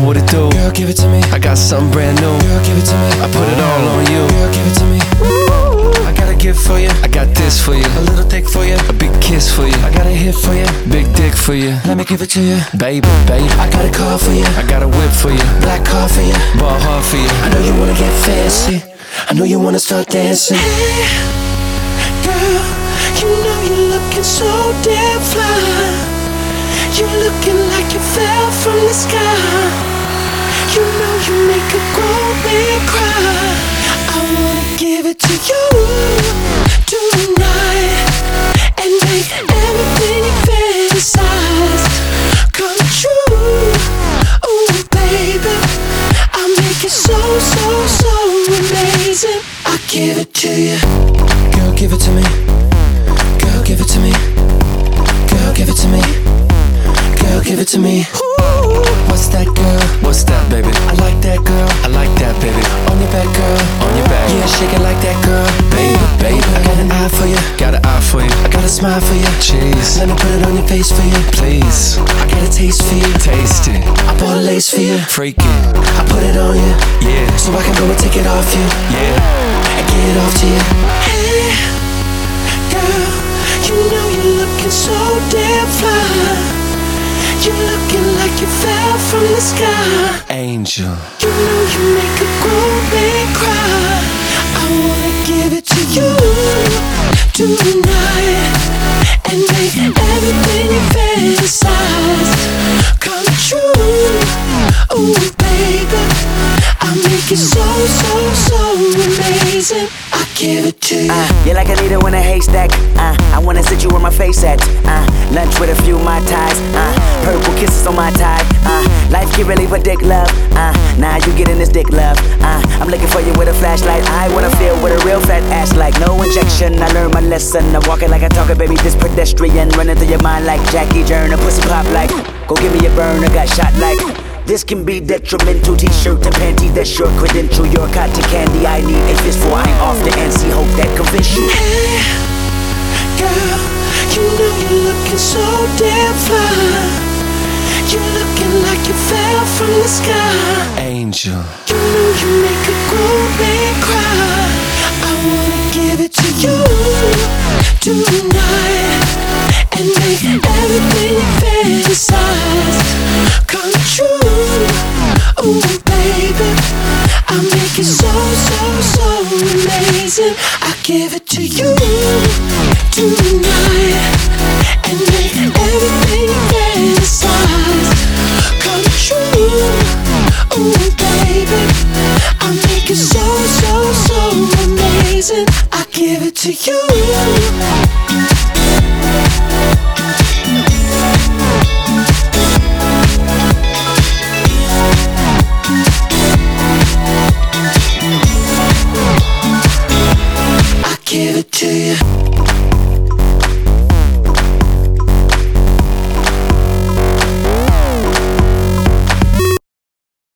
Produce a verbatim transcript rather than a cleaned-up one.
what it do? Girl, give it to me. I got something brand new. Girl, give it to me. I put it all on you. Girl, give it to me. I got a gift for you. I got this for you. A little thick for you. A big kiss for you. I got a hit for you. Big dick for you. Let me give it to you. Baby, baby. I got a car for you. I got a whip for you. Black car for you. Ball hard for you. I know you wanna get fancy. I know you wanna start dancing. Hey, girl, you know you're looking so damn fly. You're looking like you fell from the sky. You know you make a grown man cry. I wanna give it to you tonight and make everything you fantasize come true. Oh baby, I'll make it so, so, so amazing. I'll give it to you. Girl, give it to me. Girl, give it to me. Girl, give it to me. Girl, give it to me. Ooh, what's that, girl? What's that, baby? I like that, girl. I like that, baby. On your back, girl. On your back. Yeah, shake it like that, girl. Baby, baby. I got an eye for you. Got an eye for you. I got a smile for you. Cheese. Let me put it on your face for you. Please. I got a taste for you. Taste it. I bought a lace for you. Freak it. I put it on you. Yeah. So I can go and take it off you. Yeah. And get it off to you. Hey, girl, you know you're looking so damn fly. You're looking like you fell from the sky. Angel. You know you make a grown man cry. I wanna give it to you tonight and make everything you fantasize come true. Oh baby, I'll make it so, so, so amazing. I'll give it to you. Uh, you're like a needle in a haystack. Uh, I wanna sit you where my face at. Uh, lunch with a few of my ties. Uh, purple kisses on my tie. Uh, life get really for dick love. Uh, now you getting this dick love. Uh, I'm looking for you with a flashlight. I wanna feel what a real fat ass like. No injection. I learned my lesson. I'm walking like I talk it, baby. This pedestrian running through your mind like Jackie Turner. Pussy pop like. Go give me a burn. I got shot like. This can be detrimental. T-shirt and panty, that's your credential. Your cotton candy, I need a fist for. I ain't off the N C, hope that convince you. Hey, girl, you know you're looking so damn fly. You're looking like you fell from the sky. Angel. You know you make a grown man cry. I wanna give it to you tonight and make everything you fantasize come true. Oh baby, I'll make it so, so, so amazing. I'll give it to you tonight and make everything you fantasize come true. Oh baby, I'll make it so, so, so amazing. I'll give it to you.